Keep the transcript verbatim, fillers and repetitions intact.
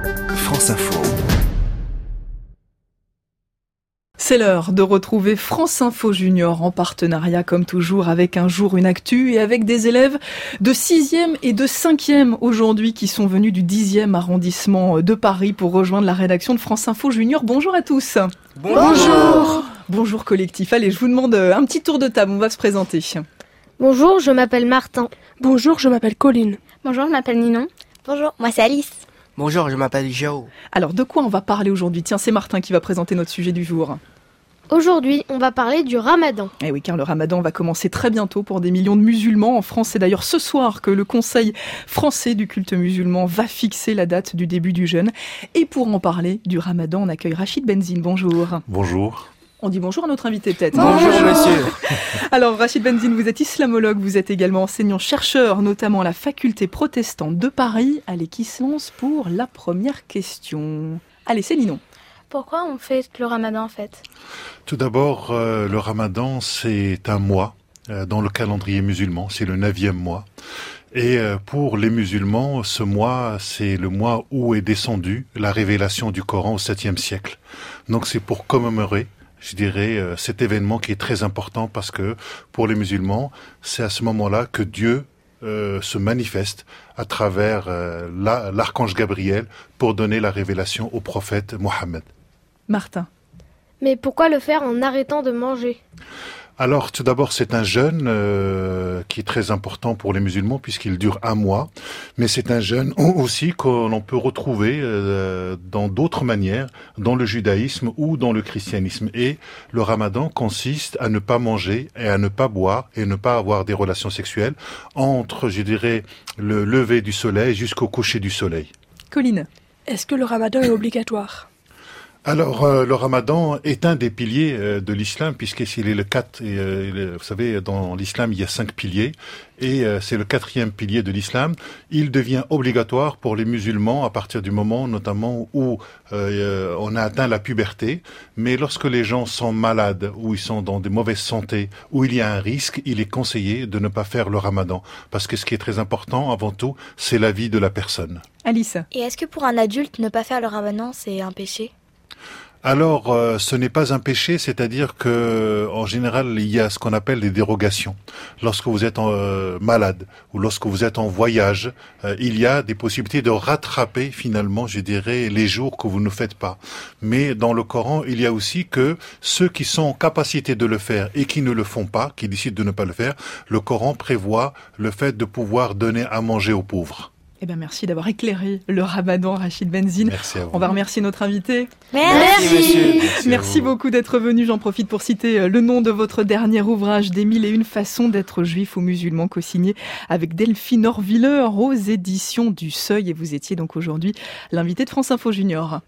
France Info. C'est l'heure de retrouver France Info Junior en partenariat comme toujours avec Un jour une actu et avec des élèves de sixième et de cinquième aujourd'hui qui sont venus du dixième arrondissement de Paris pour rejoindre la rédaction de France Info Junior. Bonjour à tous. Bonjour. Bonjour collectif. Allez, je vous demande un petit tour de table, on va se présenter. Bonjour, je m'appelle Martin. Bonjour, je m'appelle Colline. Bonjour, je m'appelle Ninon. Bonjour, moi c'est Alice. Bonjour, je m'appelle Jao. Alors, de quoi on va parler aujourd'hui ? Tiens, c'est Martin qui va présenter notre sujet du jour. Aujourd'hui, on va parler du Ramadan. Eh oui, car le Ramadan va commencer très bientôt pour des millions de musulmans en France. C'est d'ailleurs ce soir que le Conseil français du culte musulman va fixer la date du début du jeûne. Et pour en parler du Ramadan, on accueille Rachid Benzine. Bonjour. Bonjour. On dit bonjour à notre invité peut-être. Bonjour, bonjour monsieur. Alors Rachid Benzine, vous êtes islamologue, vous êtes également enseignant-chercheur, notamment à la faculté protestante de Paris. Allez, qui se lance pour la première question ? Allez, c'est Ninon. Pourquoi on fait le Ramadan en fait ? Tout d'abord, euh, le Ramadan, c'est un mois euh, dans le calendrier musulman, c'est le neuvième mois. Et euh, pour les musulmans, ce mois, c'est le mois où est descendue la révélation du Coran au septième siècle. Donc c'est pour commémorer, je dirais, euh, cet événement qui est très important parce que pour les musulmans, c'est à ce moment-là que Dieu euh, se manifeste à travers euh, la, l'archange Gabriel pour donner la révélation au prophète Mohammed. Martin. Mais pourquoi le faire en arrêtant de manger ? Alors, tout d'abord, c'est un jeûne euh, qui est très important pour les musulmans puisqu'il dure un mois. Mais c'est un jeûne aussi que l'on peut retrouver euh, dans d'autres manières, dans le judaïsme ou dans le christianisme. Et le ramadan consiste à ne pas manger et à ne pas boire et ne pas avoir des relations sexuelles entre, je dirais, le lever du soleil jusqu'au coucher du soleil. Colline. Est-ce que le Ramadan est obligatoire ? Alors, euh, le Ramadan est un des piliers euh, de l'islam, puisqu'il est le quatre. Et, euh, le, vous savez, dans l'islam, il y a cinq piliers, et euh, c'est le quatrième pilier de l'islam. Il devient obligatoire pour les musulmans à partir du moment, notamment où euh, on a atteint la puberté. Mais lorsque les gens sont malades, ou ils sont dans de mauvaises santé, où il y a un risque, il est conseillé de ne pas faire le Ramadan, parce que ce qui est très important, avant tout, c'est la vie de la personne. Alice. Et est-ce que pour un adulte, ne pas faire le Ramadan, c'est un péché ? Alors, euh, ce n'est pas un péché, c'est-à-dire que, en général, il y a ce qu'on appelle des dérogations. Lorsque vous êtes euh, malade ou lorsque vous êtes en voyage, euh, il y a des possibilités de rattraper finalement, je dirais, les jours que vous ne faites pas. Mais dans le Coran, il y a aussi que ceux qui sont en capacité de le faire et qui ne le font pas, qui décident de ne pas le faire, le Coran prévoit le fait de pouvoir donner à manger aux pauvres. Eh bien, merci d'avoir éclairé le Ramadan, Rachid Benzine. Merci à vous. On va remercier notre invité. Merci, Merci monsieur. Merci, Merci beaucoup d'être venu. J'en profite pour citer le nom de votre dernier ouvrage, Des mille et une façons d'être juif ou musulman, co-signé avec Delphine Orviller aux éditions du Seuil. Et vous étiez donc aujourd'hui l'invité de France Info Junior.